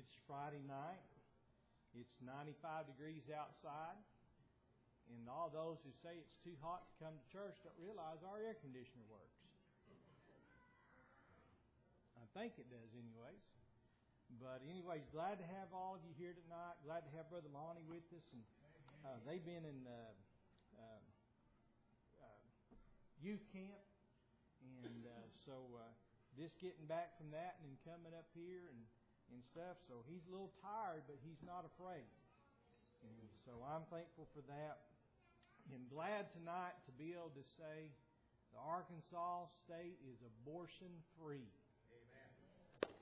It's Friday night. It's 95 degrees outside. And all those who say it's too hot to come to church don't realize our air conditioner works. I think it does anyways. But anyways, glad to have all of you here tonight. Glad to have Brother Lonnie with us. And they've been in youth camp. And so just getting back from that and then coming up here and stuff. So he's a little tired, but he's not afraid. And so I'm thankful for that. And glad tonight to be able to say the Arkansas state is abortion free. Amen.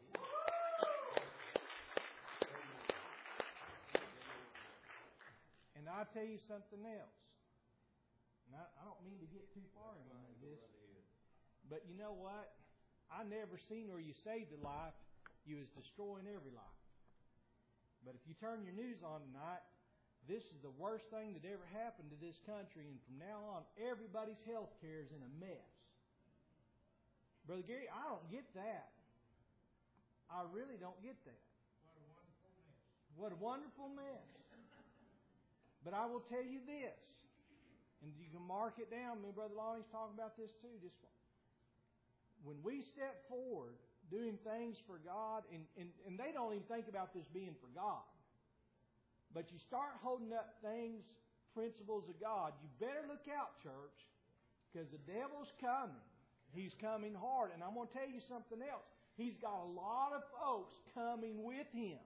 And I'll tell you something else. And I don't mean to get too far into this. But you know what? I never seen where you saved a life, you was destroying every life. But if you turn your news on tonight, this is the worst thing that ever happened to this country. And from now on, everybody's health care is in a mess. Brother Gary, I don't get that. I really don't get that. What a wonderful mess. But I will tell you this, and you can mark it down. Me and Brother Lonnie's talking about this too. Just when we step forward doing things for God, and they don't even think about this being for God, but you start holding up things, principles of God, you better look out, church, because the devil's coming. He's coming hard. And I'm going to tell you something else. He's got a lot of folks coming with him.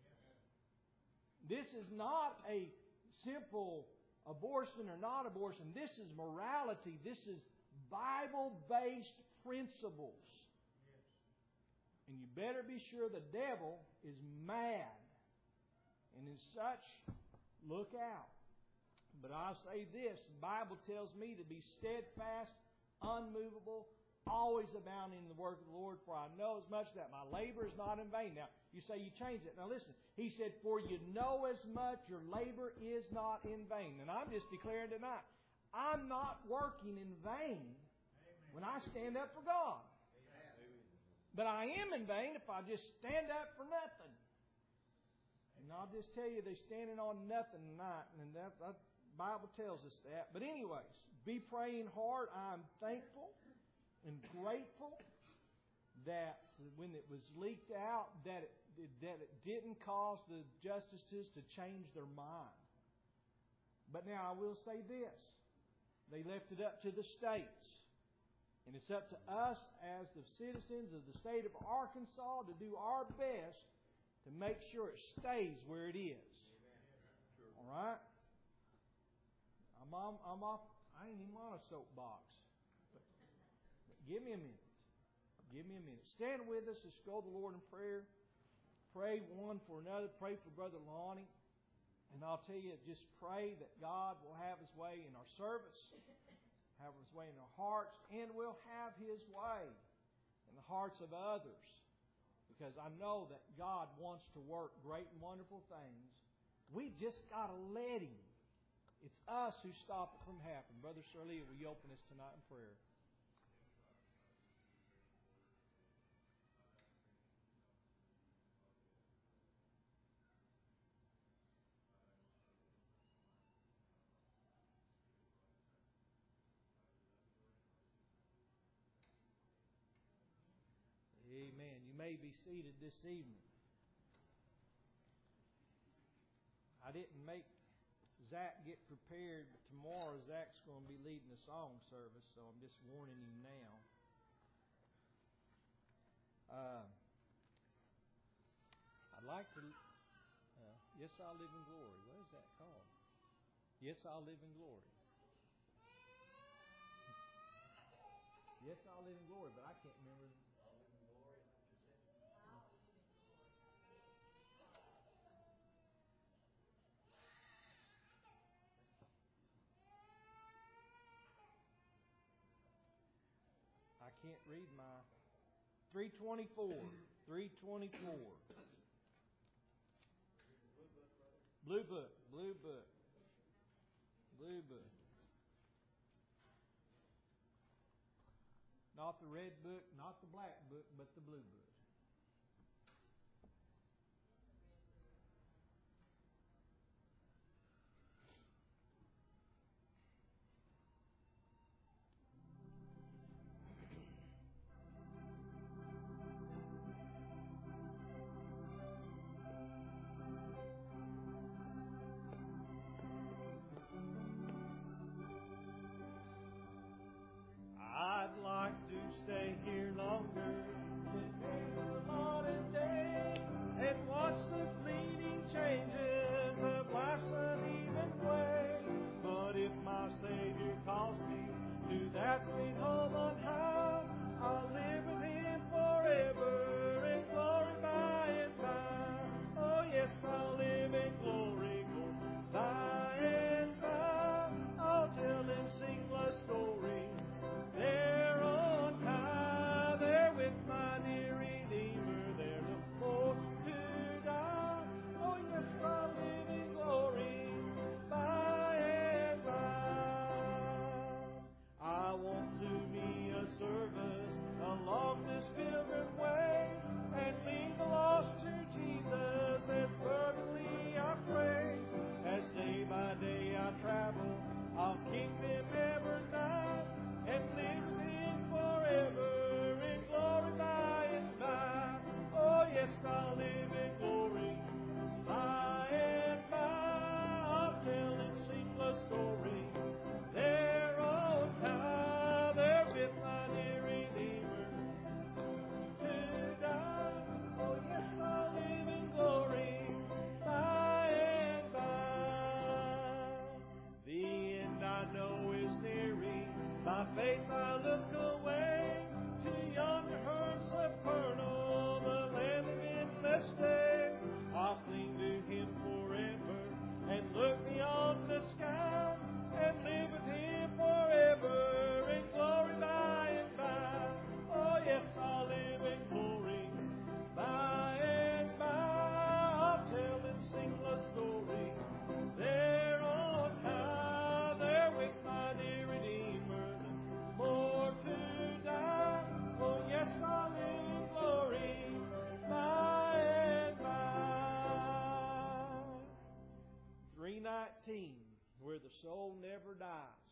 This is not a simple abortion or not abortion. This is morality. This is Bible-based principles. And you better be sure the devil is mad. And as such, look out. But I'll say this, the Bible tells me to be steadfast, unmovable, always abounding in the work of the Lord, for I know as much that my labor is not in vain. Now, you say you changed it. Now listen, he said, for you know as much your labor is not in vain. And I'm just declaring tonight, I'm not working in vain when I stand up for God. But I am in vain if I just stand up for nothing. And I'll just tell you, they're standing on nothing tonight. And that Bible tells us that. But anyways, be praying hard. I'm thankful and grateful that when it was leaked out, that it didn't cause the justices to change their mind. But now I will say this. They left it up to the states. And it's up to us as the citizens of the state of Arkansas to do our best to make sure it stays where it is. All right? I'm off. I ain't even on a soapbox. But give me a minute. Give me a minute. Stand with us. Let's go to the Lord in prayer. Pray one for another. Pray for Brother Lonnie. And I'll tell you, just pray that God will have His way in our service, have His way in our hearts, and will have His way in the hearts of others. Because I know that God wants to work great and wonderful things. We just got to let Him. It's us who stop it from happening. Brother Shirley, will you open us tonight in prayer? Amen. You may be seated this evening. I didn't make Zach get prepared, but tomorrow Zach's going to be leading the song service, so I'm just warning him now. I'd like to... Yes, I'll live in glory. What is that called? Yes, I'll live in glory. Yes, I'll live in glory, but I can't remember... I can't read my 324. 324. Blue book. Blue book. Blue book. Not the red book, not the black book, but the blue book. soul never dies.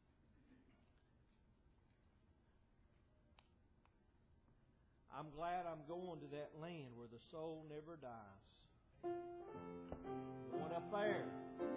I'm glad I'm going to that land where the soul never dies. Going up there.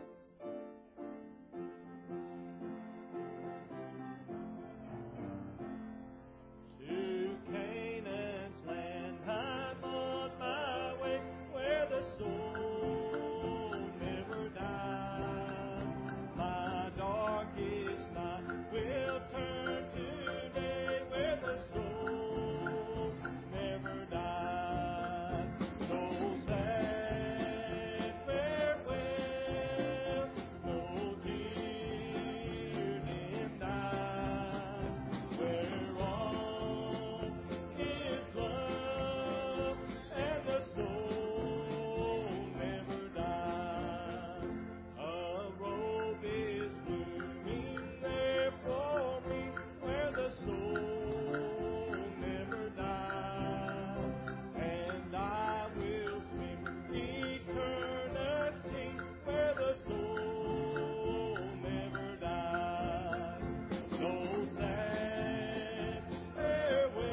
To Canaan's land, I'm on my way, where the soul never dies. My darkest night will turn to day, where the soul never dies. No sad farewell, no tear dim eyes, where all is love and the soul never dies. A robe is blooming there for me, where the soul never dies, and I will spend eternity where the soul never dies. No sad farewell,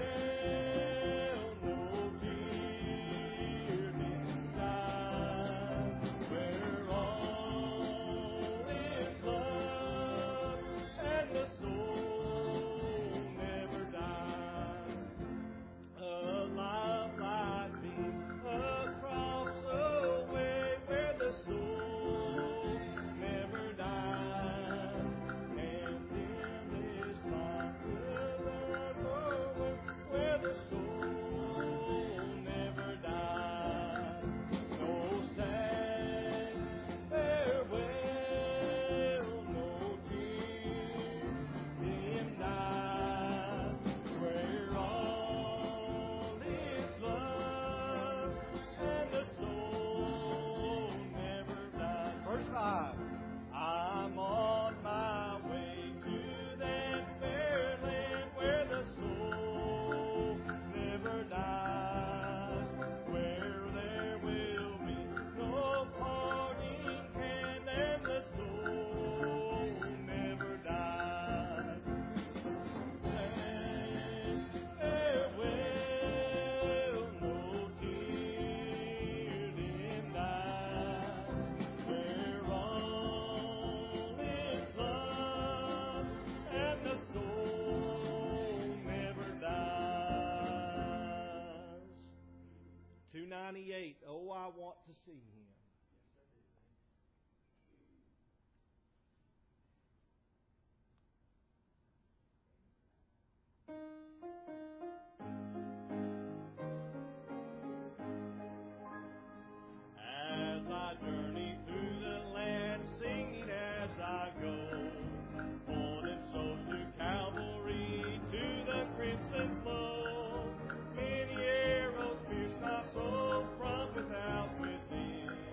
no tear dim eyes, where all is love and the soul never dies. A life like me across the way where the soul never dies, and in this life will learn forward where the soul never dies. No sad farewell, no tear dim eyes, where all is love and the soul never dies. Verse 5. I'm on my way to that fair land where the soul never dies, where there will be no parting hand and the soul never dies. Sad farewell, no tear dim eyes, where all is love and the soul never dies. 298. Oh, I want to see Him. As I journey through the land, singing as I go, pointing souls to Calvary, to the crimson flow. Many arrows pierce my soul from without within.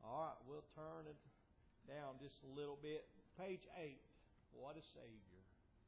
All right, we'll turn it down just a little bit. Page 8. What a Savior.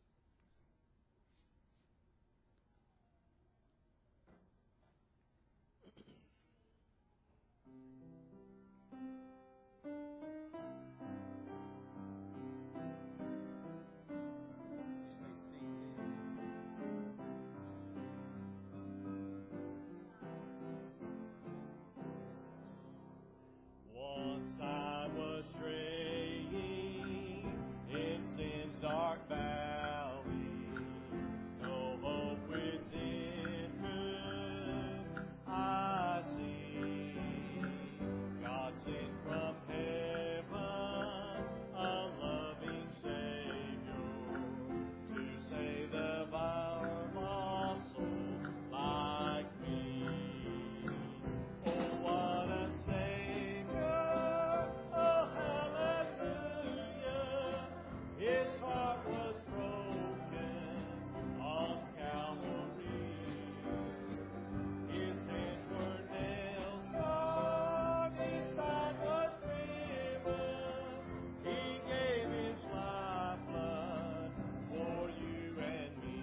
Once I was straying in sin's dark valley, no hope within could I see. God sent from heaven a loving Savior to save the vile lost soul like me. Oh, what a Savior! Oh, hallelujah! His heart was broken on Calvary. His hands were nail scarred, his side was riven. He gave his lifeblood for you and me.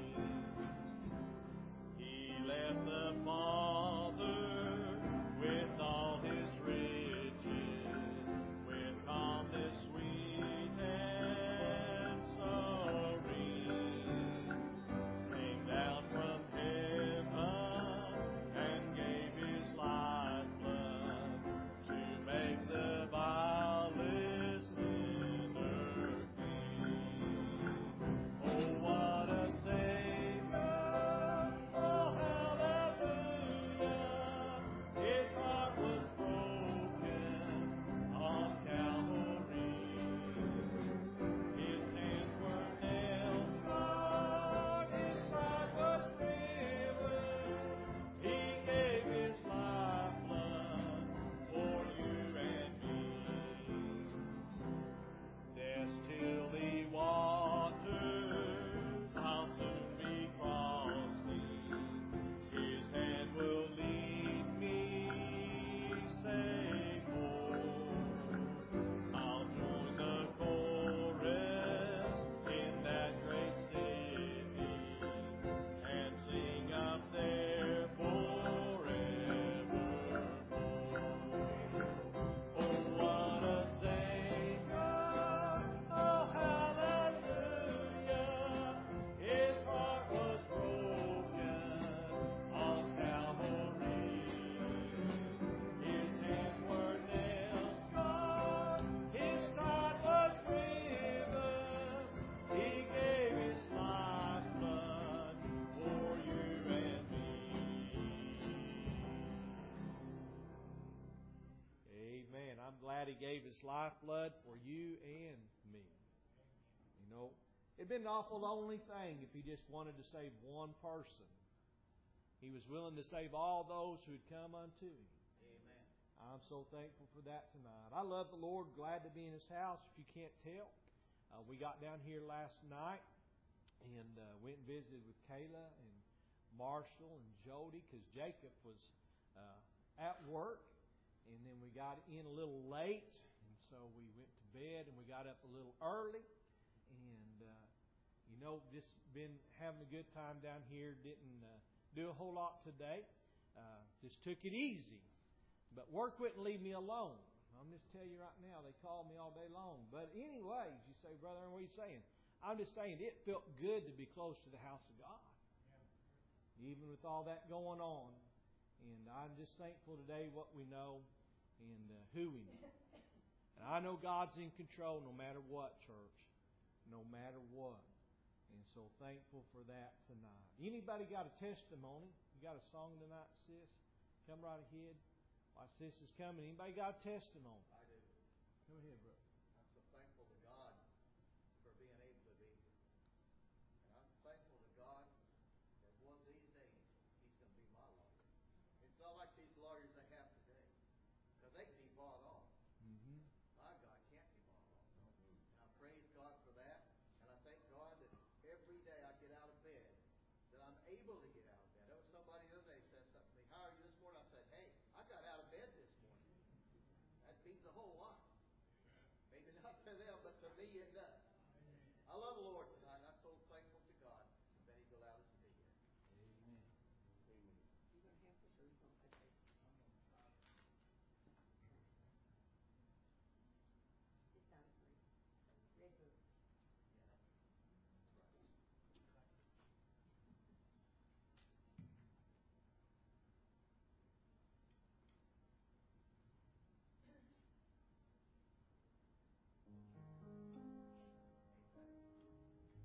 He left the Father with all his riches, with calmness sweet and serene. Came down from heaven and gave his lifeblood to make the vilest sinner clean. Oh, what a Savior! Oh, hallelujah! His heart was broken on Calvary. His hands were nail scarred, his side was riven. He gave his lifeblood for you and me. Death's chilly waters I'll soon be crossing. His hand will lead me safe home. I'll join the chorus in that great city and sing up there forevermore. Oh, what a Savior! Oh, hallelujah! His heart was broken on Calvary. His hands were nail scarred, his side was riven. He gave his lifeblood for you and me. Amen. I'm glad He gave His lifeblood for you and me. You know, it'd been an awful lonely thing if He just wanted to save one person. He was willing to save all those who'd come unto Him. Amen. I'm so thankful for that tonight. I love the Lord, glad to be in His house, if you can't tell. We got down here last night and went and visited with Kayla and Marshall and Jody because Jacob was at work. And then we got in a little late, and so we went to bed and we got up a little early. And, you know, just been having a good time down here. Didn't do a whole lot today. Just took it easy. But work wouldn't leave me alone. I'm just telling you right now, they called me all day long. But anyways, you say, Brother, what are you saying? I'm just saying it felt good to be close to the house of God. Even with all that going on. And I'm just thankful today what we know and who we know. And I know God's in control no matter what, church. No matter what. And so thankful for that tonight. Anybody got a testimony? You got a song tonight, sis? Come right ahead. While sis is coming. Anybody got a testimony? I do. Go ahead, brother. I'm so thankful to God for being able to be here. And I'm thankful to God that one of these days He's going to be my lawyer. It's not like these lawyers they have today. Because they can be bought off. Mm-hmm. My God can't be bought off. And I praise God for that. And I thank God that every day I get out of bed, that I'm able to get out of bed. There was somebody the other day said something to me. How are you this morning? I said, hey, I got out of bed this morning. That'd be means a whole lot. Maybe not to them, but to me it does. I love the Lord tonight. I'm so thankful to God that He's allowed us to be here. Amen. Amen. You gonna have this or you gonna take this? Sit down, please. Red book. Yeah, that's right. Amen.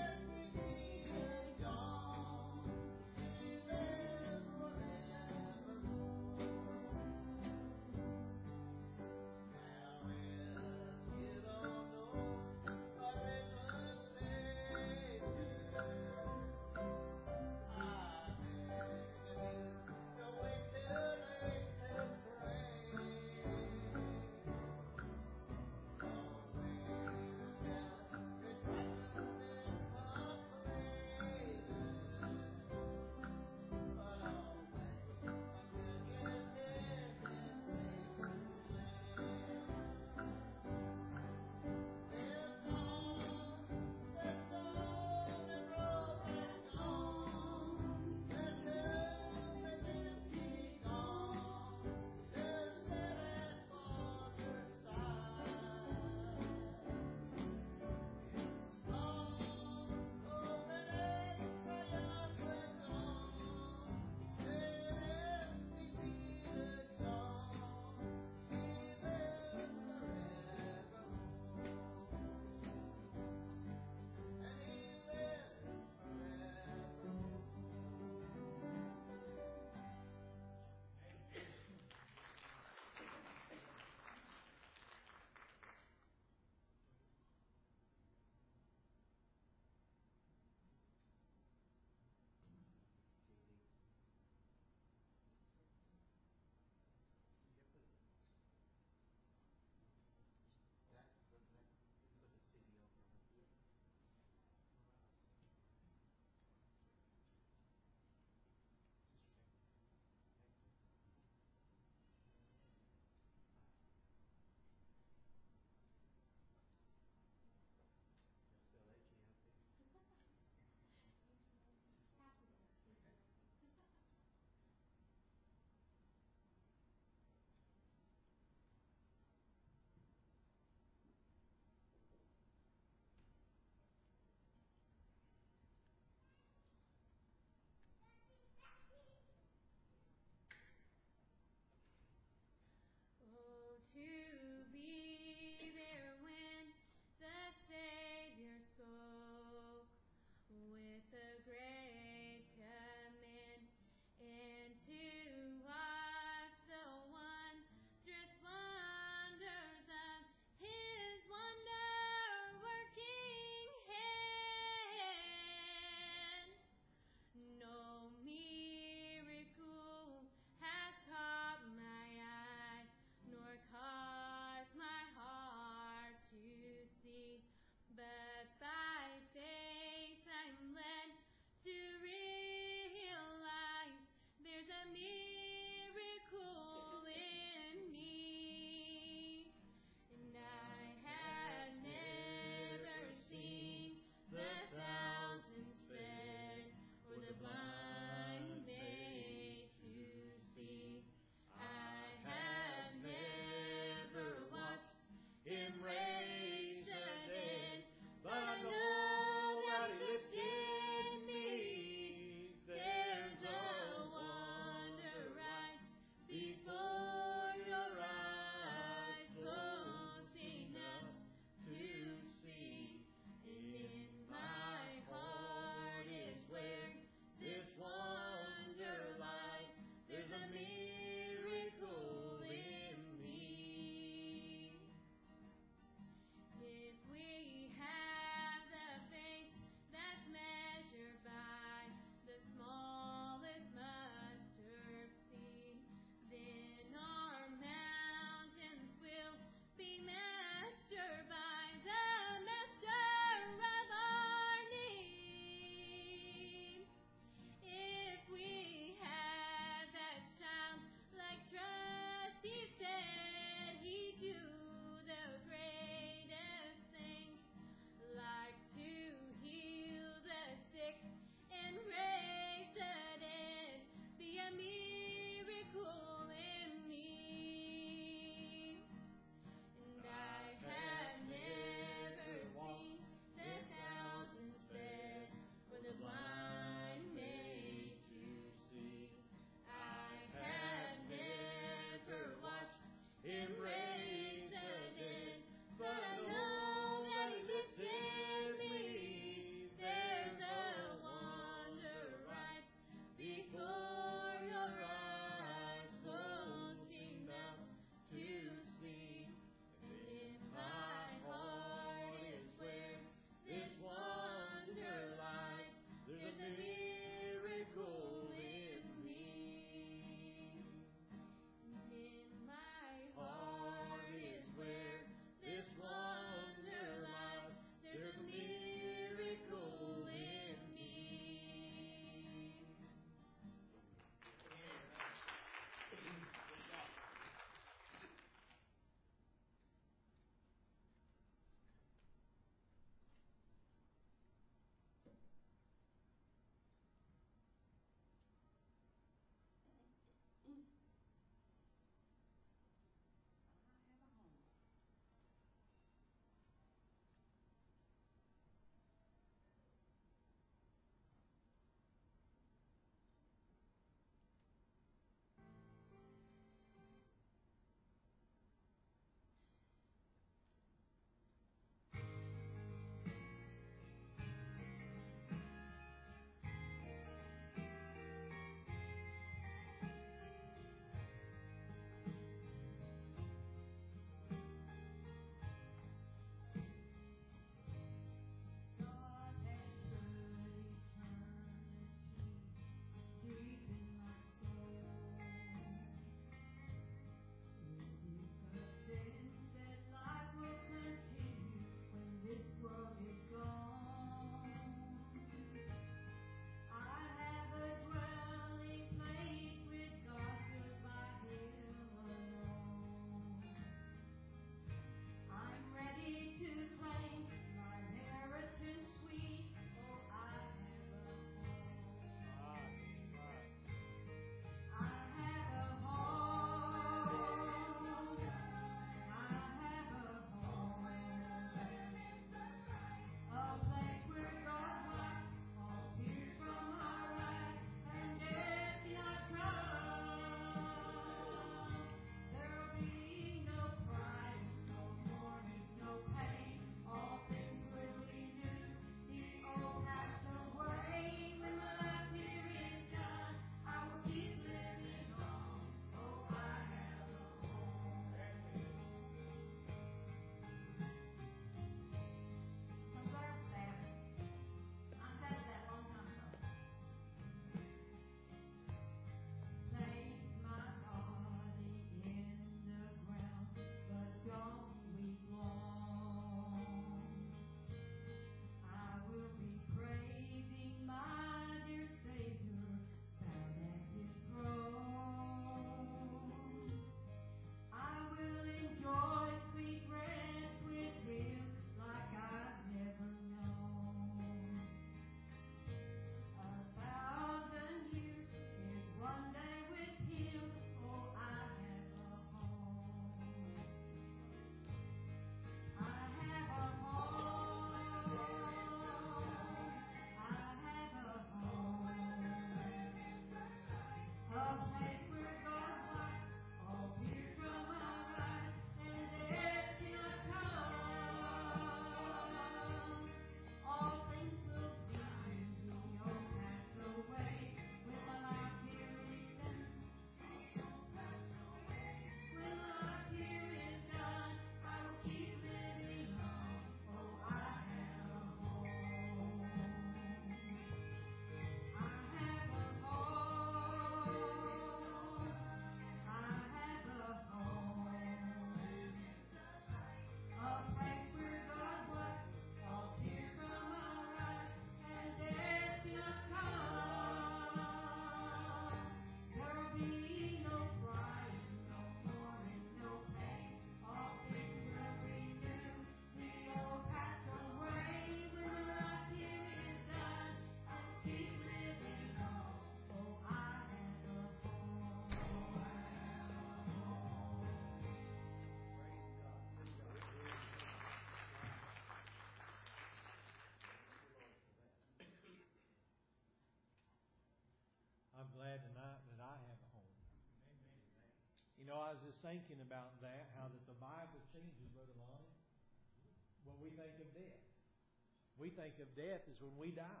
I'm glad tonight that I have a home. You know, I was just thinking about that, how that the Bible changes, Brother Lonnie, when we think of death. We think of death as when we die.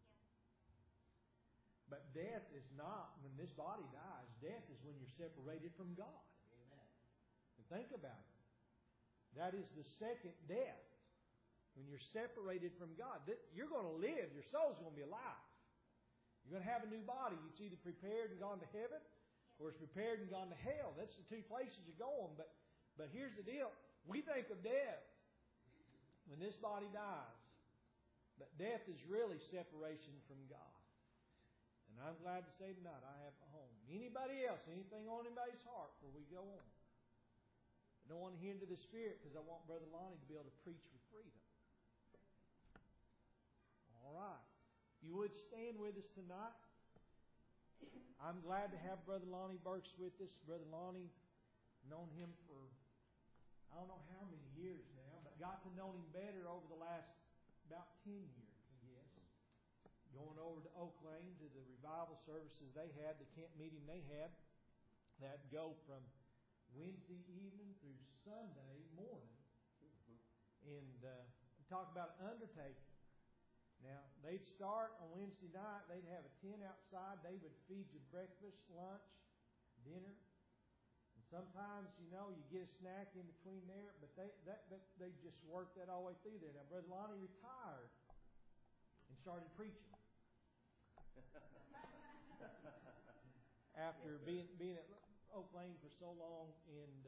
But death is not when this body dies. Death is when you're separated from God. Amen. And think about it. That is the second death. When you're separated from God. You're going to live. Your soul's going to be alive. You're going to have a new body. It's either prepared and gone to heaven, or it's prepared and gone to hell. That's the two places you're going. But here's the deal. We think of death when this body dies. But death is really separation from God. And I'm glad to say tonight I have a home. Anybody else, anything on anybody's heart before we go on? I don't want to hinder the Spirit because I want Brother Lonnie to be able to preach with freedom. All right. You would stand with us tonight. I'm glad to have Brother Lonnie Burks with us. Brother Lonnie, known him for I don't know how many years now, but got to know him better over the last about 10 years, I guess. Going over to Oak Lane to the revival services they had, the camp meeting they had, that go from Wednesday evening through Sunday morning. And talk about undertaking. Now, they'd start on Wednesday night. They'd have a tent outside. They would feed you breakfast, lunch, dinner. And sometimes, you get a snack in between there. But they just worked that all the way through there. Now, Brother Lonnie retired and started preaching. After being at Oak Lane for so long. And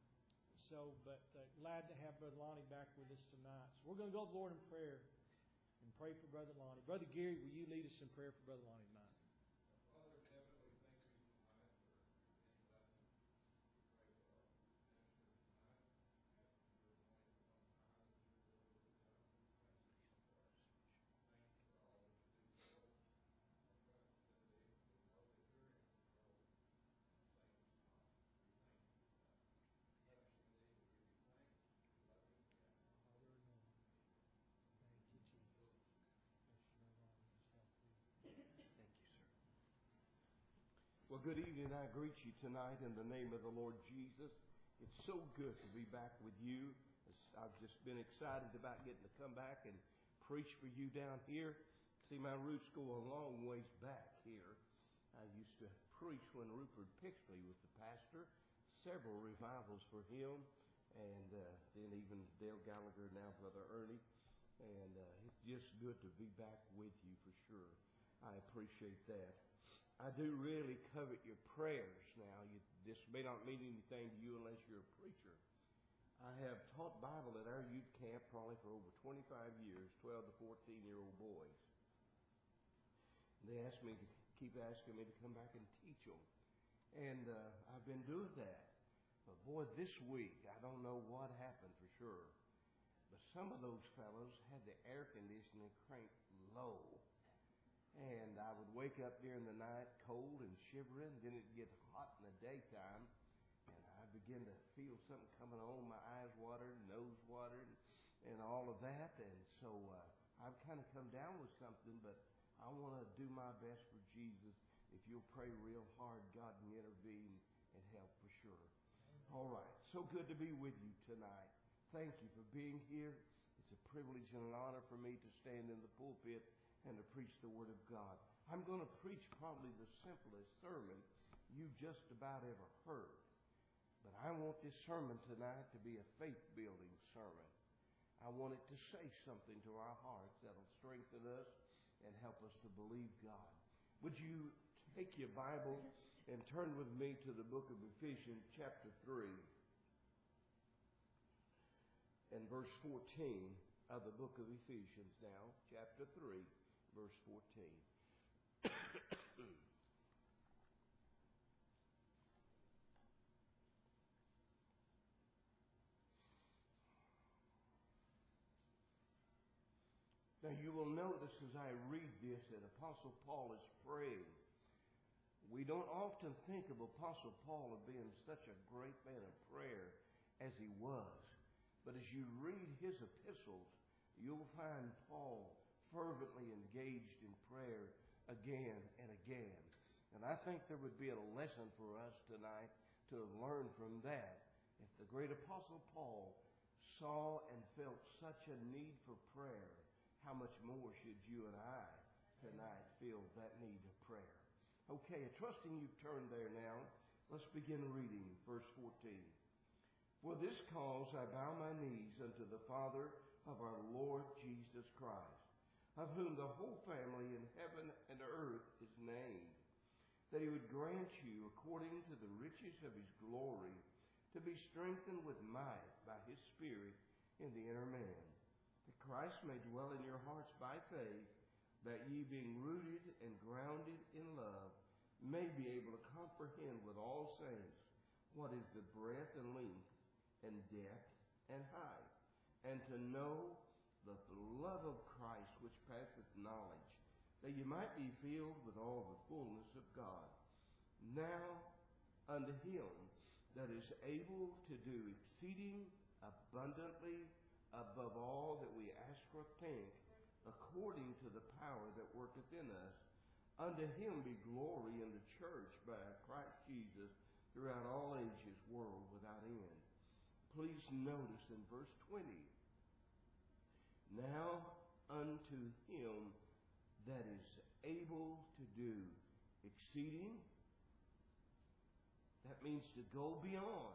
glad to have Brother Lonnie back with us tonight. So we're going to go to the Lord in prayer. And pray for Brother Lonnie. Brother Gary, will you lead us in prayer for Brother Lonnie tonight? Father in heaven, we thank you tonight for any lessons. We pray for our minister tonight. Ask for your anointing upon our eyes, your will will be done. Thank you for all that you do, Lord. I trust that they will know that you're in control. Satan is not. We thank you for that. Bless you indeed. We give you thanks. We love you. Well, good evening. I greet you tonight in the name of the Lord Jesus. It's so good to be back with you. I've just been excited about getting to come back and preach for you down here. See, my roots go a long ways back here. I used to preach when Rupert Pixley was the pastor, several revivals for him, and then even Dale Gallagher, now Brother Ernie. And it's just good to be back with you for sure. I appreciate that. I do really covet your prayers now. This may not mean anything to you unless you're a preacher. I have taught Bible at our youth camp probably for over 25 years, 12 to 14-year-old boys. They asked me to keep asking me to come back and teach them. And I've been doing that. But boy, this week, I don't know what happened for sure. But some of those fellows had the air conditioning cranked low. And I would wake up during the night cold and shivering. Then it'd get hot in the daytime. And I'd begin to feel something coming on. My eyes watered, nose watered, and all of that. And so I've kind of come down with something. But I want to do my best for Jesus. If you'll pray real hard, God can intervene and help for sure. All right. So good to be with you tonight. Thank you for being here. It's a privilege and an honor for me to stand in the pulpit and to preach the Word of God. I'm going to preach probably the simplest sermon you just about ever heard. But I want this sermon tonight to be a faith-building sermon. I want it to say something to our hearts that'll strengthen us and help us to believe God. Would you take your Bible and turn with me to the book of Ephesians chapter 3 and verse 14 of the book of Ephesians now, chapter 3. Verse 14. Now you will notice as I read this that Apostle Paul is praying. We don't often think of Apostle Paul as being such a great man of prayer as he was. But as you read his epistles, you'll find Paul fervently engaged in prayer again and again. And And I think there would be a lesson for us tonight to learn from that. If the great Apostle Paul saw and felt such a need for prayer, how much more should you and I tonight feel that need of prayer? Okay, trusting you've turned there now, let's begin reading verse 14. For this cause I bow my knees unto the Father of our Lord Jesus Christ, of whom the whole family in heaven and earth is named, that he would grant you, according to the riches of his glory, to be strengthened with might by his Spirit in the inner man, that Christ may dwell in your hearts by faith, that ye, being rooted and grounded in love, may be able to comprehend with all saints what is the breadth and length and depth and height, and to know the love of Christ which passeth knowledge, that ye might be filled with all the fullness of God. Now unto him that is able to do exceeding abundantly above all that we ask or think, according to the power that worketh in us, unto him be glory in the church by Christ Jesus throughout all ages, world without end. Please notice in verse 20, now unto him that is able to do exceeding, that means to go beyond,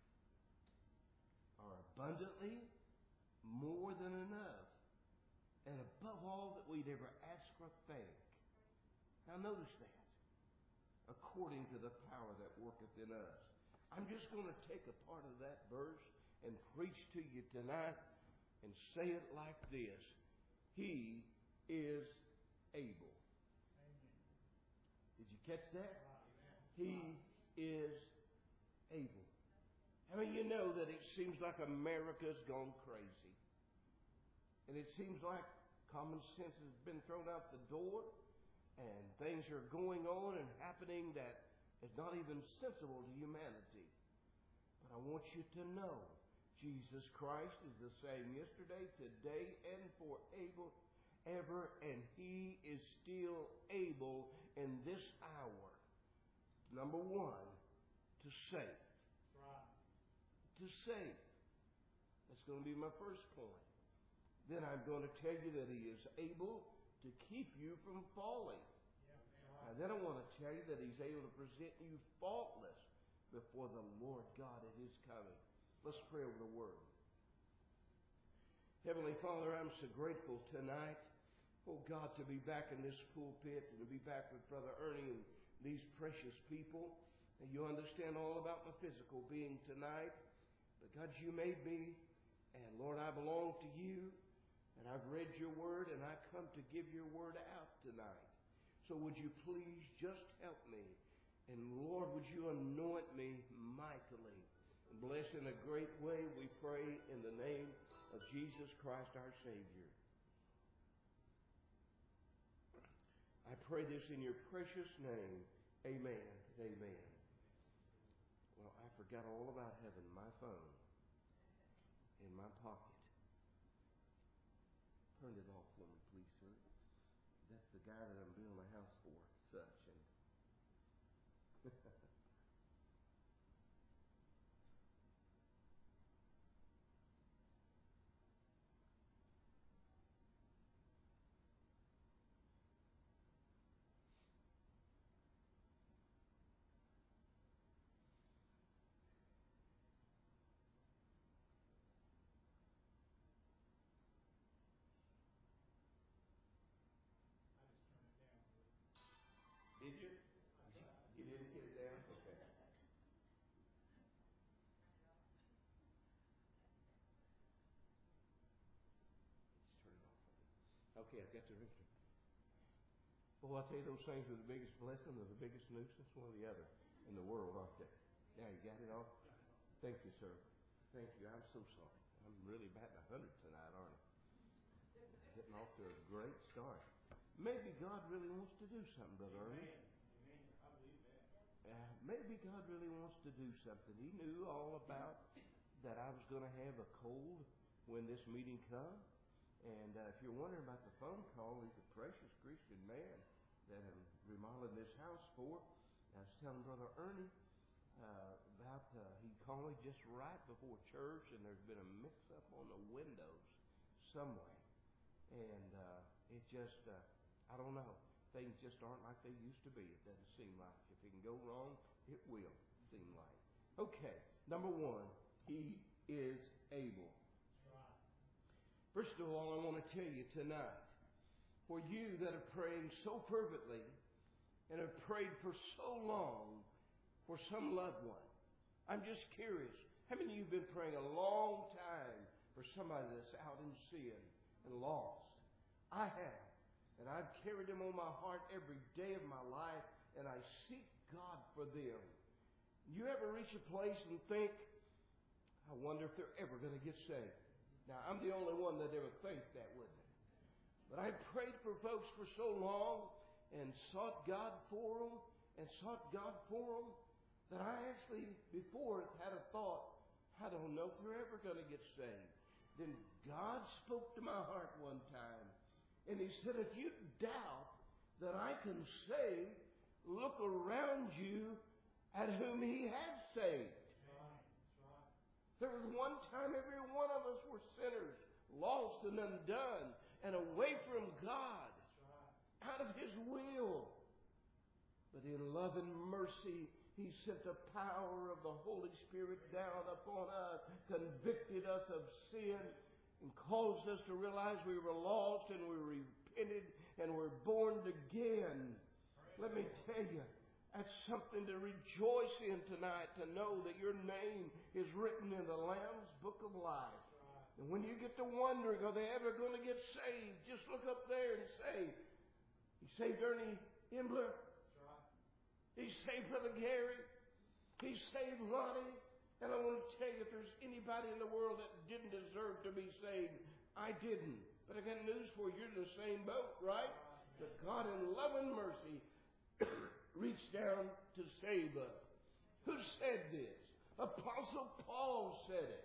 or abundantly, more than enough, and above all that we'd ever ask or think. Now notice that. According to the power that worketh in us. I'm just going to take a part of that verse and preach to you tonight and say it like this. He is able. Did you catch that? He is able. I mean, you know that it seems like America's gone crazy. And it seems like common sense has been thrown out the door, and things are going on and happening that is not even sensible to humanity. But I want you to know Jesus Christ is the same yesterday, today, and forever, and he is still able in this hour. Number one, to save. To save. That's going to be my first point. Then I'm going to tell you that he is able to keep you from falling. And then I want to tell you that he's able to present you faultless before the Lord God at his coming. Let's pray over the word. Heavenly Father, I'm so grateful tonight, oh God, to be back in this pulpit and to be back with Brother Ernie and these precious people. And you understand all about my physical being tonight. But God, you made me, and Lord, I belong to you. And I've read your word, and I come to give your word out tonight. So would you please just help me? And Lord, would you anoint me mightily? And bless in a great way, we pray in the name of Jesus Christ our Savior. I pray this in your precious name. Amen. Amen. Well, I forgot all about having my phone in my pocket. Turn it off for me, please, sir. That's the guy that I'm building a house for, such. And did you? You didn't get it down? Okay. Let's turn it off. Okay, I've got the ring. Well, I'll tell you, those things are the biggest blessing or the biggest nuisance, one or the other, in the world, aren't they? Now, you got it all? Thank you, sir. Thank you. I'm so sorry. I'm really batting 100 tonight, aren't I? Getting off to a great start. Maybe God really wants to do something, Brother Ernie. Maybe God really wants to do something. He knew all about that I was going to have a cold when this meeting come. And if you're wondering about the phone call, he's a precious Christian man that I'm remodeling this house for. I was telling Brother Ernie about he called me just right before church, and there's been a mix-up on the windows somewhere. And it just, I don't know. Things just aren't like they used to be. It doesn't seem like. If it can go wrong, it will seem like. Okay, number one, He is able. First of all, I want to tell you tonight, for you that are praying so fervently and have prayed for so long for some loved one, I'm just curious, how many of you have been praying a long time for somebody that's out in sin and lost? I have. And I've carried them on my heart every day of my life, and I seek God for them. You ever reach a place and think, I wonder if they're ever going to get saved? Now, I'm the only one that ever thinks that with me. But I prayed for folks for so long and sought God for them that I actually, before, had a thought, I don't know if they're ever going to get saved. Then God spoke to my heart one time, and He said, if you doubt that I can save, look around you at whom He has saved. There was one time every one of us were sinners, lost and undone, and away from God, out of His will. But in love and mercy, He sent the power of the Holy Spirit down upon us, convicted us of sin, and caused us to realize we were lost and we repented and were born again. Let me tell you, that's something to rejoice in tonight, to know that your name is written in the Lamb's Book of Life. And when you get to wondering, are they ever going to get saved? Just look up there and say, He saved Ernie Imbler. He saved Brother Gary. He saved Lonnie. And I want to tell you, if there's anybody in the world that didn't deserve to be saved, I didn't. But I got news for you. You're in the same boat, right? But God in love and mercy reached down to save us. Who said this? Apostle Paul said it.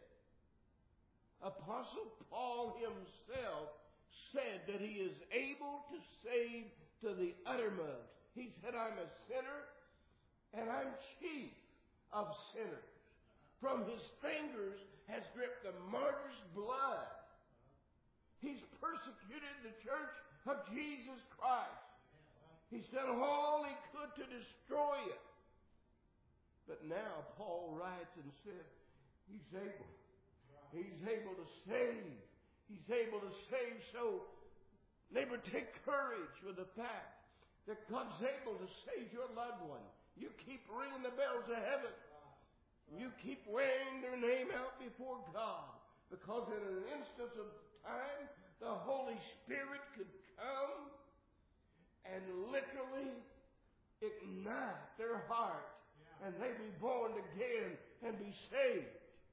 Apostle Paul himself said that he is able to save to the uttermost. He said, I'm a sinner and I'm chief of sinners. From His fingers has dripped the martyr's blood. He's persecuted the church of Jesus Christ. He's done all He could to destroy it. But now Paul writes and said, He's able. He's able to save. He's able to save. So, neighbor, take courage with the fact that God's able to save your loved one. You keep ringing the bells of heaven. You keep weighing their name out before God. Because in an instant of time, the Holy Spirit could come and literally ignite their heart, and they be born again and be saved.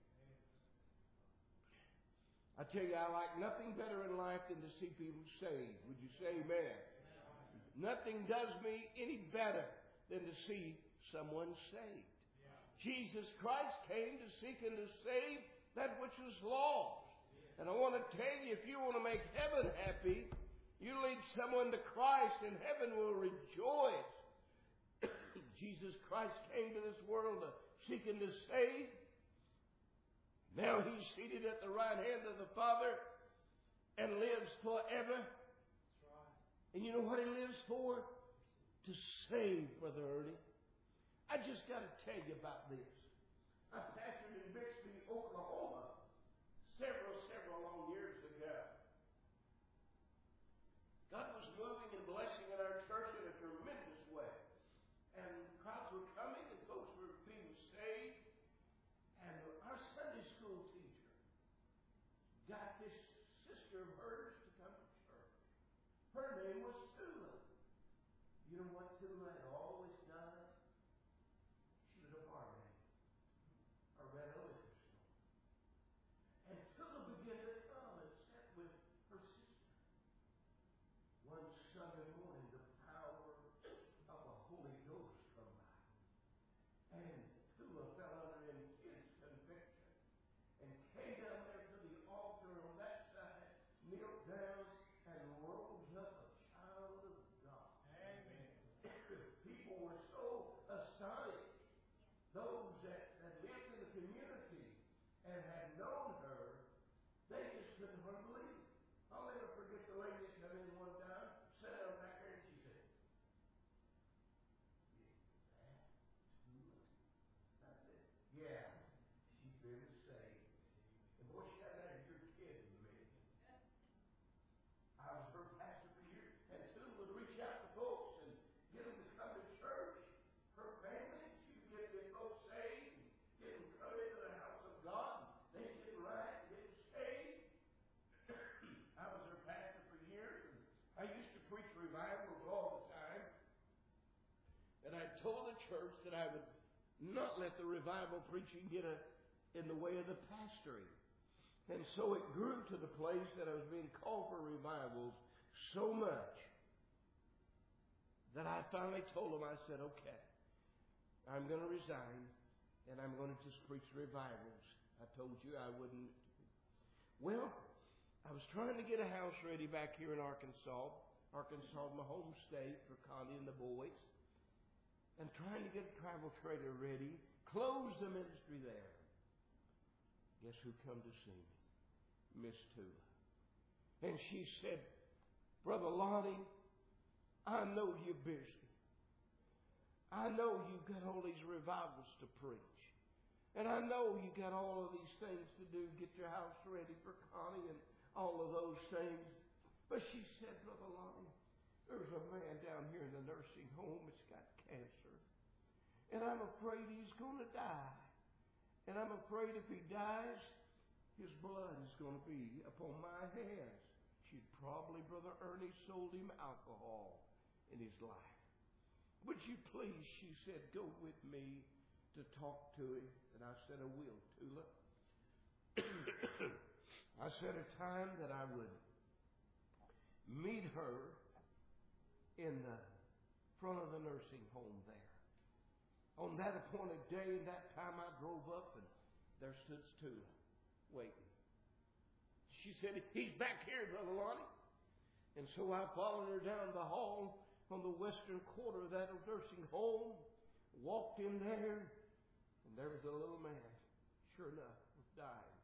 I tell you, I like nothing better in life than to see people saved. Would you say amen? Nothing does me any better than to see someone saved. Jesus Christ came to seek and to save that which was lost. And I want to tell you, if you want to make heaven happy, you lead someone to Christ and heaven will rejoice. Jesus Christ came to this world to seek and to save. Now He's seated at the right hand of the Father and lives forever. And you know what He lives for? To save, Brother Ernie. I just got to tell you about this. I pastored in Bixby, Oklahoma, several long years ago. God was moving and blessing in our church in a tremendous way. And crowds were coming and folks were being saved. And our Sunday school teacher got this sister of hers to come to church. Her name was Tula. You know what Tula had always done? She was a barmaid. I read a liquor store. And Tula began to come and sit with her sister. One Sunday morning, the power of the Holy Ghost come by. And Tula fell under intense conviction and came down there to the altar on that side, knelt down, and rose up a child of God. Amen. told the church that I would not let the revival preaching get in the way of the pastoring. And so it grew to the place that I was being called for revivals so much that I finally told them, I said, okay, I'm going to resign and I'm going to just preach revivals. I told you I wouldn't. Well, I was trying to get a house ready back here in Arkansas. Arkansas, my home state, for Connie and the boys. And trying to get a travel trailer ready, close the ministry there. Guess who come to see me? Miss Tula. And she said, Brother Lonnie, I know you're busy. I know you've got all these revivals to preach. And I know you got all of these things to do, get your house ready for Connie and all of those things. But she said, Brother Lonnie, there's a man down here in the nursing home that's got cancer. And I'm afraid he's going to die. And I'm afraid if he dies, his blood is going to be upon my hands. She'd probably, Brother Ernie, sold him alcohol in his life. Would you please, she said, go with me to talk to him? And I said, I will, Tula. I set a time that I would meet her in the front of the nursing home there. On that appointed day and that time I drove up and there stood Tula waiting. She said, he's back here, Brother Lonnie. And so I followed her down the hall on the western quarter of that nursing home, walked in there, and there was a little man, sure enough, was dying.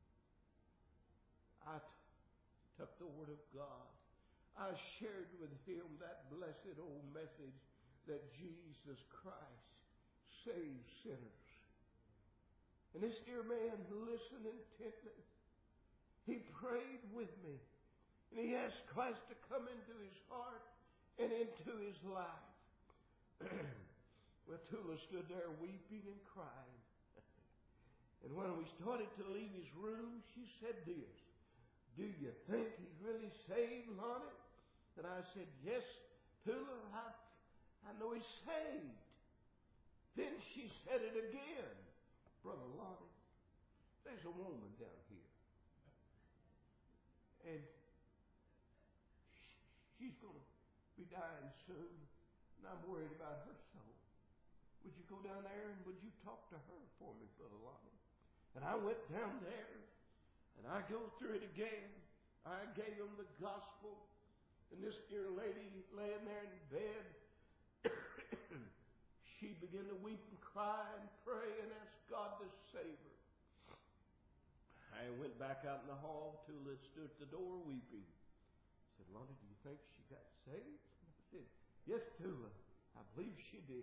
I took the Word of God. I shared with him that blessed old message that Jesus Christ saves sinners. And this dear man listened intently. He prayed with me. And he asked Christ to come into his heart and into his life. Well, Tula stood there weeping and crying. And when we started to leave his room, she said this, do you think he's really saved, Lonnie? And I said, yes, Tula, I know he's saved. Then she said it again. Brother Lonnie, there's a woman down here. And she's going to be dying soon. And I'm worried about her soul. Would you go down there and would you talk to her for me, Brother Lonnie? And I went down there. And I go through it again. I gave them the gospel. And this dear lady laying there in bed, she began to weep and cry and pray and ask God to save her. I went back out in the hall. Tula stood at the door weeping. I said, Lonnie, do you think she got saved? I said, yes, Tula, I believe she did.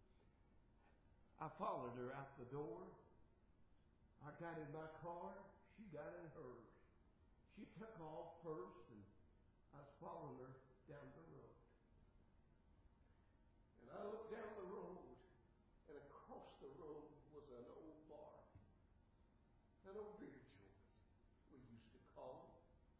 I followed her out the door. I got in my car. She got in hers. She took off first, and I was following her down the road. And I looked down the road, and across the road was an old bar, an old beer joint, we used to call it.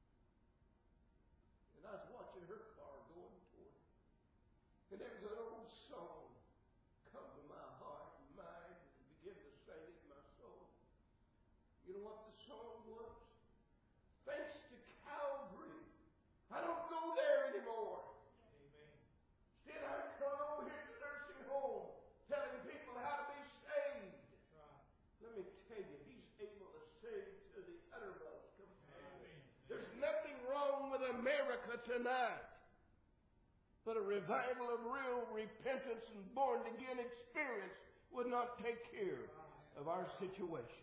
And I was watching her car going toward it. And there was an old song come to my heart and mind and began to sing it in my soul. You know what the song was? Thanks to Calvary, I don't go there anymore. Amen. Instead, I'm coming over here to the nursing home, telling people how to be saved. That's right. Let me tell you, he's able to save to the uttermost. Amen. There's nothing wrong with America tonight, but a revival of real repentance and born-again experience would not take care of our situation.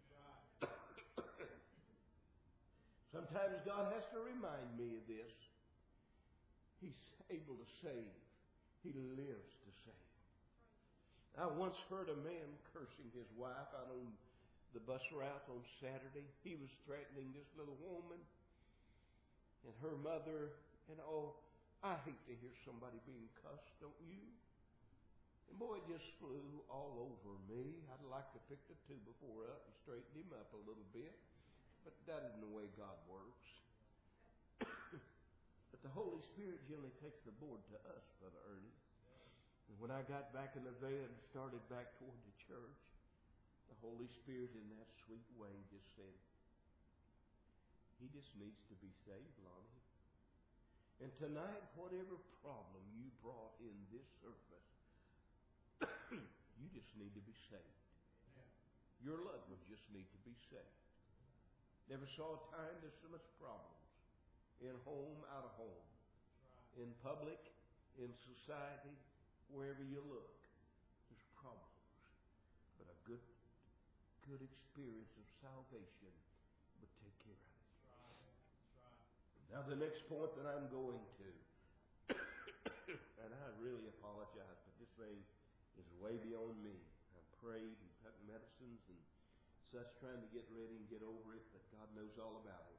Sometimes God has to remind me of this. He's able to save. He lives to save. I once heard a man cursing his wife out on the bus route on Saturday. He was threatening this little woman and her mother. And oh, I hate to hear somebody being cussed, don't you? And boy, it just flew all over me. I'd like to pick the 2-by-4 up and straighten him up a little bit. But that isn't the way God works. But the Holy Spirit generally takes the board to us, Brother Ernie. And when I got back in the van and started back toward the church, the Holy Spirit in that sweet way just said, he just needs to be saved, Lonnie. And tonight, whatever problem you brought in this service, you just need to be saved. Your loved ones just need to be saved. Never saw a time there's so much problems. In home, out of home. In public, in society, wherever you look, there's problems. But a good experience of salvation would take care of it. Now the next point that I'm going to, and I really apologize, but this thing is way beyond me. I've prayed and taken medicines and such, trying to get ready and get over it, but God knows all about it.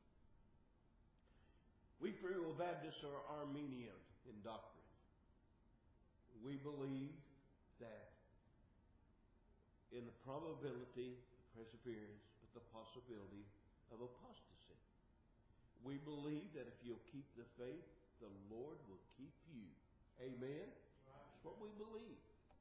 We Free Will Baptists are Arminian in doctrine. We believe that in the probability of perseverance, but the possibility of apostasy. We believe that if you'll keep the faith, the Lord will keep you. Amen? That's what we believe.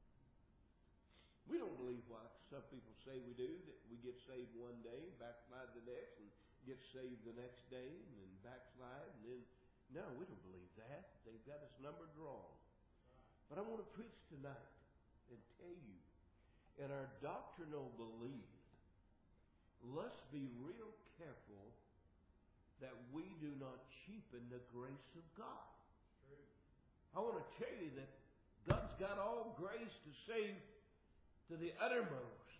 We don't believe what some people say we do, that we get saved one day, backslide the next, and get saved the next day, and then backslide, and then... No, we don't believe that. They've got us numbered wrong. But I want to preach tonight and tell you, in our doctrinal belief, let's be real careful that we do not cheapen the grace of God. I want to tell you that God's got all grace to save to the uttermost.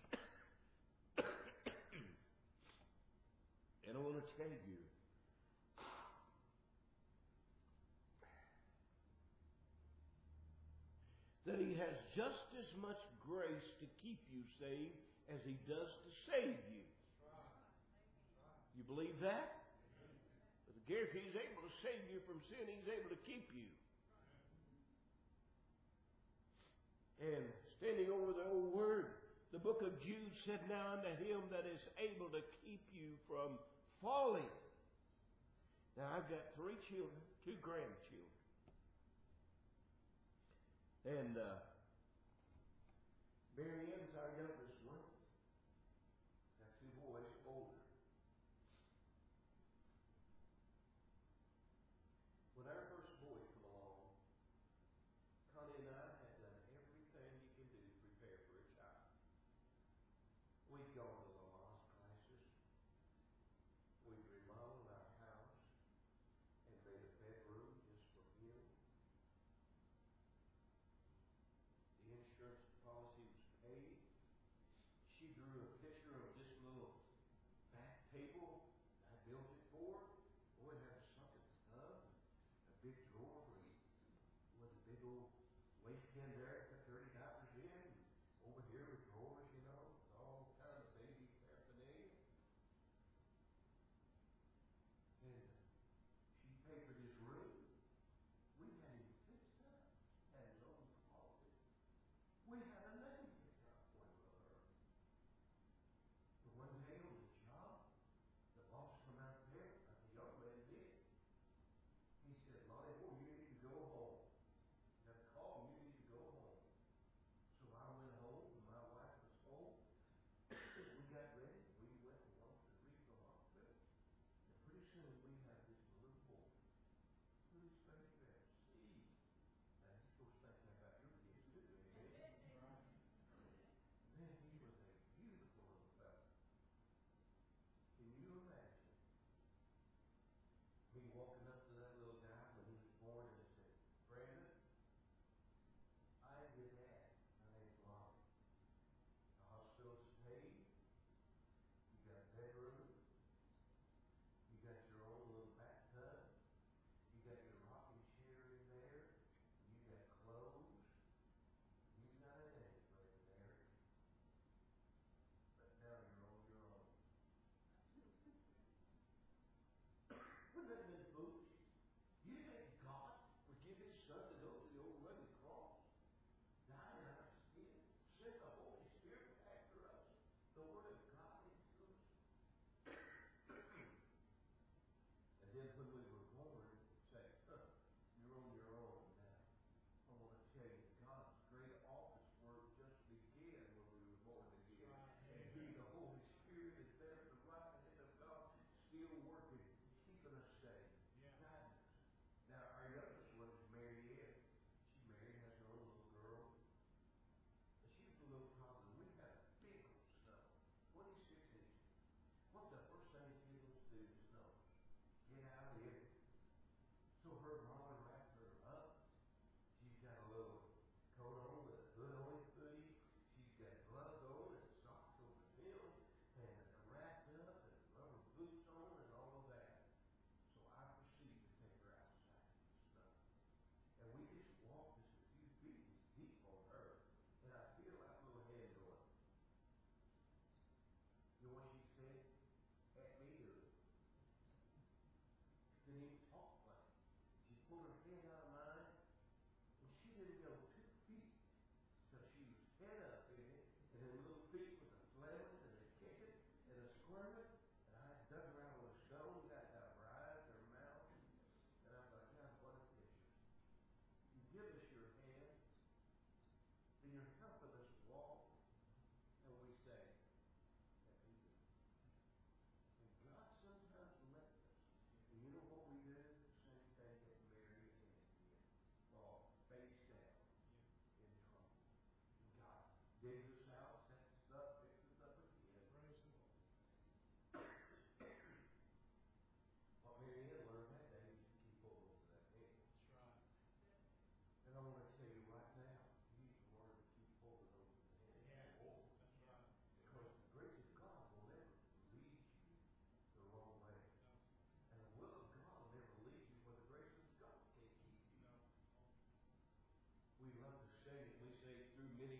And I want to tell you that He has just as much grace to keep you saved as He does to save you. You believe that? But if He's able to save you from sin, He's able to keep you. And standing over the old word, the book of Jude said, now unto Him that is able to keep you from falling. Now I've got 3 children, 2 grandchildren. And Mary Ann's our youngest one. Got 2 boys older. When our first boy come along, Connie and I had done everything you can do to prepare for a child. We'd gone to Lamaze classes. We'd remodeled our house and made a bedroom just for him. The insurance policy was paid. She drew a picture of this little back table I built it for. Boy, it had a sunken tub, a big drawer with a big old waste tin there, put dirty diapers in. Over here were drawers, you know, with all kind of baby paraphernalia. And she paid for this room. We had him fixed up, had his own closet. We had a name picked out for him. But one day on the job, the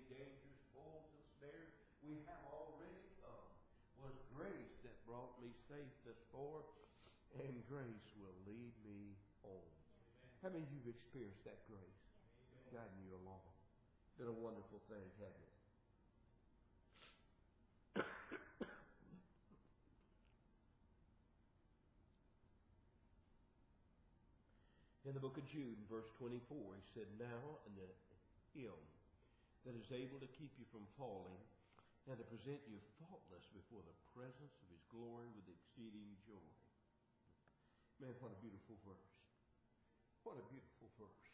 dangers, foes, and snares we have already come. Was grace that brought me safe thus far, and grace will lead me on. How many of you have experienced that grace guiding you along? Been a wonderful thing, hasn't it? In the book of Jude, verse 24, he said, "Now unto him that is able to keep you from falling, and to present you faultless before the presence of his glory with exceeding joy." Man, what a beautiful verse. What a beautiful verse.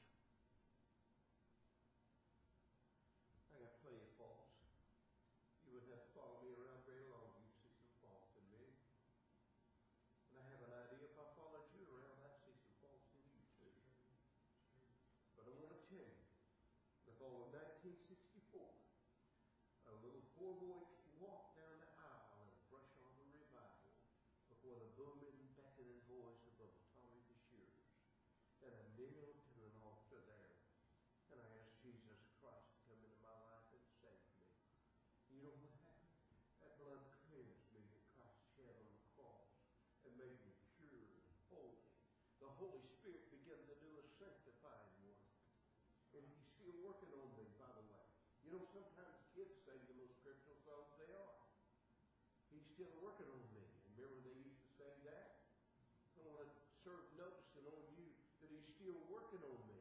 I got plenty of faults. You wouldn't have to follow me around very long. You'd see some faults in me. And I have an idea if I followed you around, I'd see some faults in you too. But I want to tell you, the fall of 1964, a little poor boy walked down the aisle in a Brush Arbor revival before the booming, beckoning voice of Tommy the Shearers. And I kneeled to an altar there, and I asked Jesus Christ to come into my life and save me. You know what happened? That blood cleansed me that Christ shed on the cross and made me pure and holy. The Holy Spirit began to do a sanctifying work. And he's still working on me, by the way. You know, sometimes kids sing the most scriptural songs they are. He's still working on me. And remember they used to sing that? I want to serve noticing on you that he's still working on me.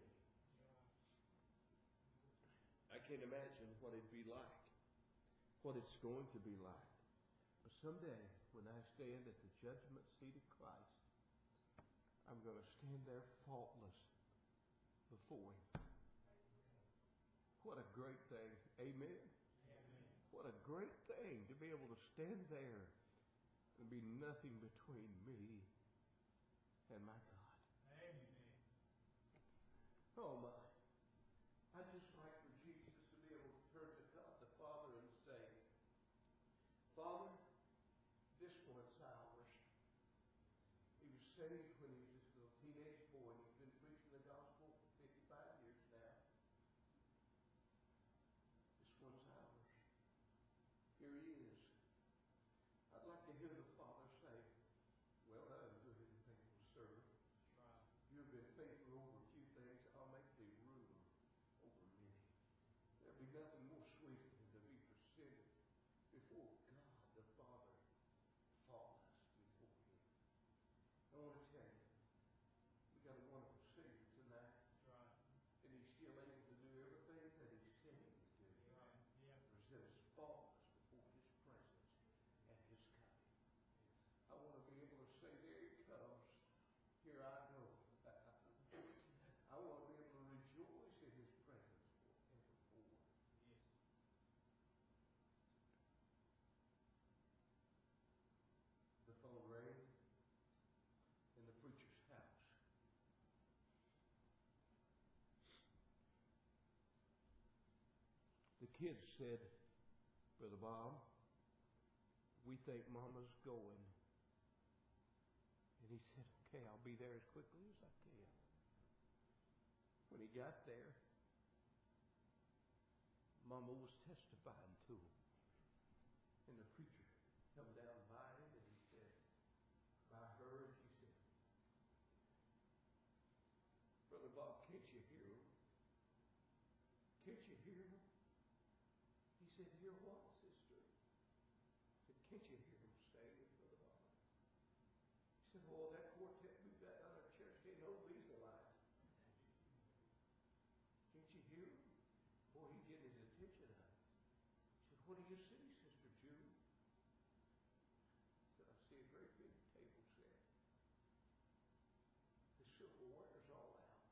I can't imagine what it'd be like, what it's going to be like. But someday, when I stand at the judgment seat of Christ, I'm going to stand there faultless before him. What a great thing. Amen? Amen. What a great thing to be able to stand there and be nothing between me and my God. Amen. Oh my. I'd just like for Jesus to be able to turn to God the Father and say, "Father, this one's ours." He was saved when he was just a little teenage boy, and he's been preaching the gospel for 55 years now. This one's ours. Here he is. I'd like to hear the Father say, "Well done, good and faithful servant. You've been faithful over a few things. I'll make thee ruler over many." There'll be nothing more sweet than to be presented before God the Father, faultless before him. I want to tell you, we got a wonderful Savior tonight. And he's still able to do everything that he said he would do. Present us faultless before his presence and his coming. I want to be able to say, "There he comes. Here I go." I want to be able to rejoice in his presence forevermore. The phone rang in the preacher's house. The kids said, "Brother Bob, we think Mama's going." And he said, "Okay, I'll be there as quickly as I can." When he got there, Mama was testifying to him. And the preacher come down by him and he said, by her, and she said, "Brother Bob, can't you hear him? Can't you hear him?" He said, "Hear what, sister?" He said, "Can't you hear him singing, Brother Bob?" He said, "Well, that quartet we've got out of church can't hold these alive. Can't you hear him?" Boy, he get his attention out. He said, "What do you see, Sister Jude?" He said, "I see a great big table set. The silverware's all out."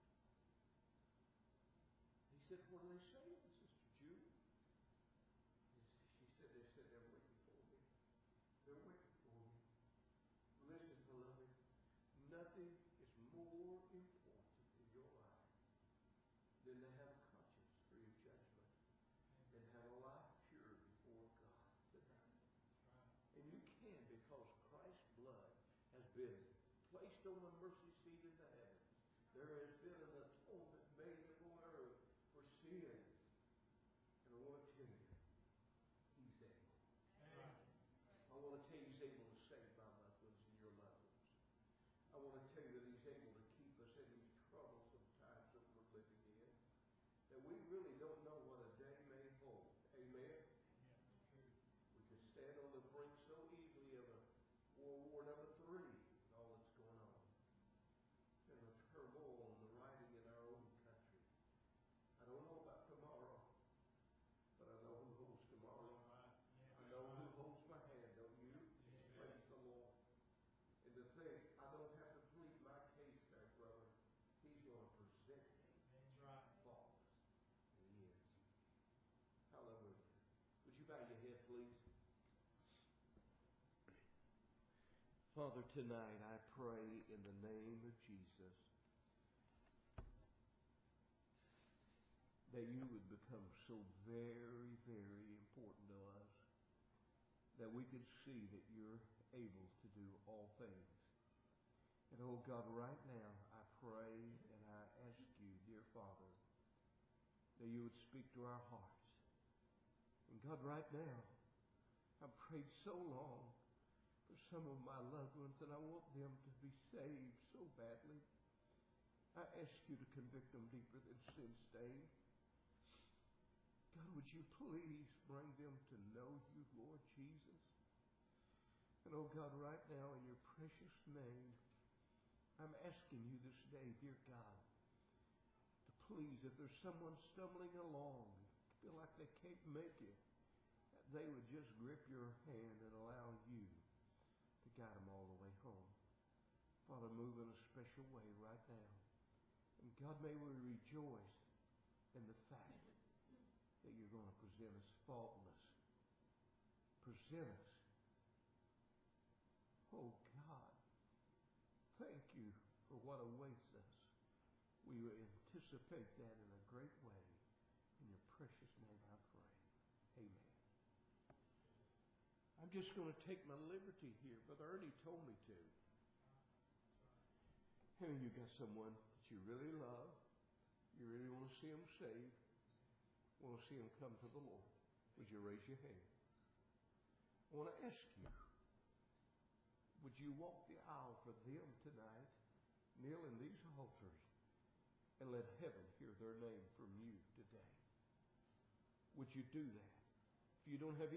He said, "What are they saying, Sister Jude?" She said, "They're waiting for me. They're waiting for me." Listen, beloved, nothing is more important in your life than to have a conscience free of judgment and have a life pure before God tonight. And you can, because Christ's blood has been placed on the mercy seat in the heavens. There has been an atonement made upon earth for sin. And I want to He's able to save my loved ones and your loved ones. I want to tell you that He's able to keep us in these troublesome times that we're living in, that we really don't know what a day may hold. Amen? We can stand on the brink so easily of a World War III and all that's going on, and the turmoil and the rioting in our own country. I don't know about tomorrow, but I know who holds tomorrow. I know who holds my hand, don't you? Praise the Lord. And to think, I don't have to plead my case there, brother. He's going to present me faultless. And He is. Hallelujah. Would you bow your head, please? Father, tonight I pray in the name of Jesus that you would become so very, very important to us, that we could see that you're able to do all things. And oh God, right now I pray and I ask you, dear Father, that you would speak to our hearts. And God, right now, I've prayed so long for some of my loved ones, and I want them to be saved so badly. I ask you to convict them deeper than sin stain. God, would you please bring them to know you, Lord Jesus? And oh God, right now in your precious name, I'm asking you this day, dear God, to please, if there's someone stumbling along, feel like they can't make it, that they would just grip your hand and allow you to guide them all the way home. Father, move in a special way right now. And God, may we rejoice in the fact that you're going to present us faultless. Present us. Oh God, thank you for what awaits us. We anticipate that in a great way. In your precious name I pray. Amen. I'm just going to take my liberty here. Brother Ernie told me to. Hey, you got someone that you really love. You really want to see them saved. Want to see them come to the Lord. Would you raise your hand? I want to ask you, would you walk the aisle for them tonight, kneel in these altars, and let heaven hear their name from you today? Would you do that? If you don't have